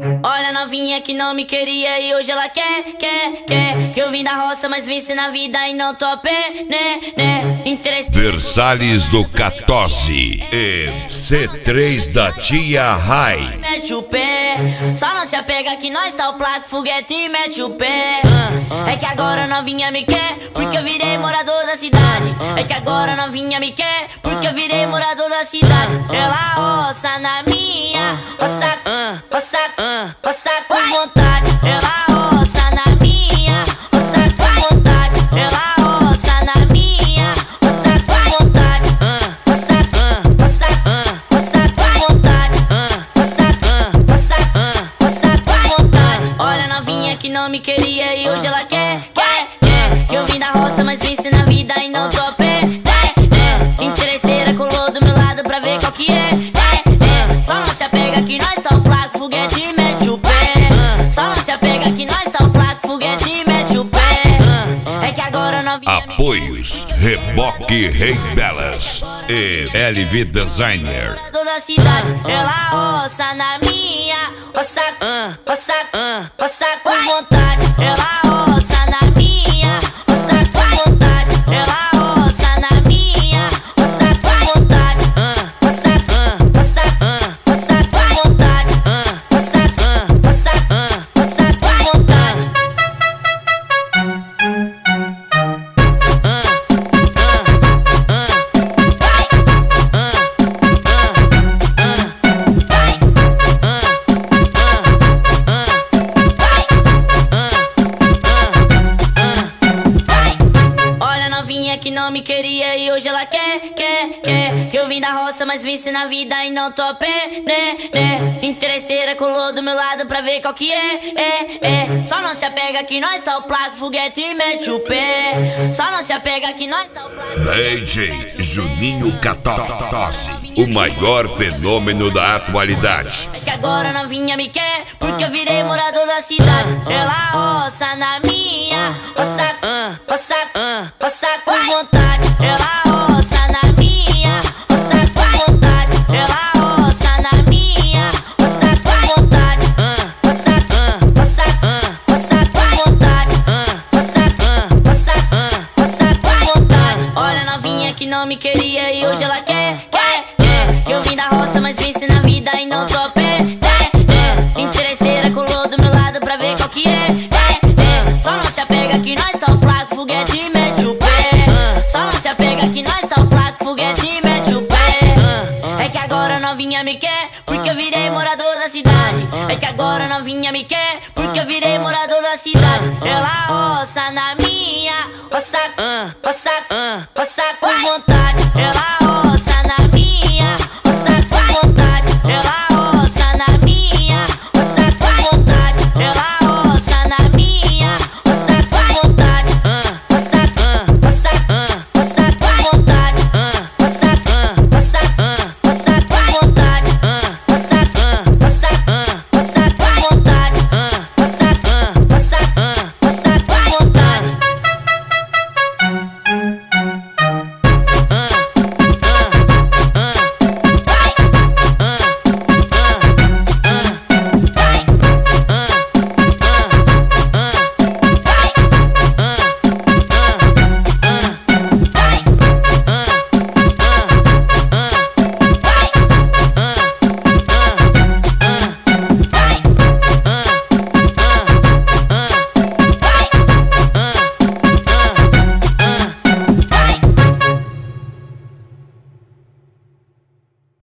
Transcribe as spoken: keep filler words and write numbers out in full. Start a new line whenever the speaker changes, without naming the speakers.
Olha a novinha que não me queria e hoje ela quer, quer, quer. Que eu vim da roça, mas venci na vida e não tô a pé, né, né. Interesse...
Versalhes do quatorze e C três da Tia Rai.
Mete o pé, só não se apega que nós tá o placo, foguete e mete o pé. É que agora a novinha me quer, porque eu virei morador da cidade. É que agora a novinha me quer, porque eu virei morador da cidade. Ela roça na minha, roça, roça, roça com vontade. Ela roça na minha, roça com vontade. Ela roça na minha, roça com vontade. Roça, roça, roça com vontade. Roça, roça, roça com vontade. Olha a novinha que não me queria e hoje ela quer, quer, quer. Que eu vim da roça, mas venci na vida e não tô a pé, é, é. Interesseira colou do meu lado pra ver qual que é, é, é. Só não se apega que nós tá o placo, foguete e mete o pé. Só não se apega que nós tá o placo, foguete e mete o pé. É que agora não
Apoios Reboque Rei Belas e L V Designer.
Toda a cidade, ela roça na minha, roça, roça, roça com vontade. Ela roça na minha, roça com vontade. Ela roça na minha, roça com vontade. Roça, roça, roça com vontade. Roça, roça, roça com vontade. Que não me queria e hoje ela quer, quer, quer. Que eu vim da roça, mas venci na vida e não tô a pé, né, né. Interesseira colou do meu lado pra ver qual que é, é, é. Só não se apega que nós tá o placo, foguete e mete o pé. Só não se apega que nós tá o placo.
D J Juninho quatorze, o maior fenômeno da atualidade.
É que agora a novinha me quer, porque eu virei morador da cidade. Ela roça na minha, roça, roça, roça com vontade. Ela roça na minha, roça com vontade. Ela roça na minha, roça com vontade. Roça, roça, roça com vontade. Roça, roça, roça com vontade. Olha a novinha que não me queria e hoje ela quer, quer, quer. Que eu vim da roça, mas venci na vida e não tô a pé, é, é. Interesseira colou do meu lado pra ver qual que é, é, é. Só não se apega que nós tá o placo, foguete e mete o pé. Só não se apega que nós tá o placo, foguete e mete o pé. É que agora a novinha me quer, porque eu virei morador da cidade. É que agora a novinha me quer, porque eu virei morador da cidade. Ela roça na minha, roça,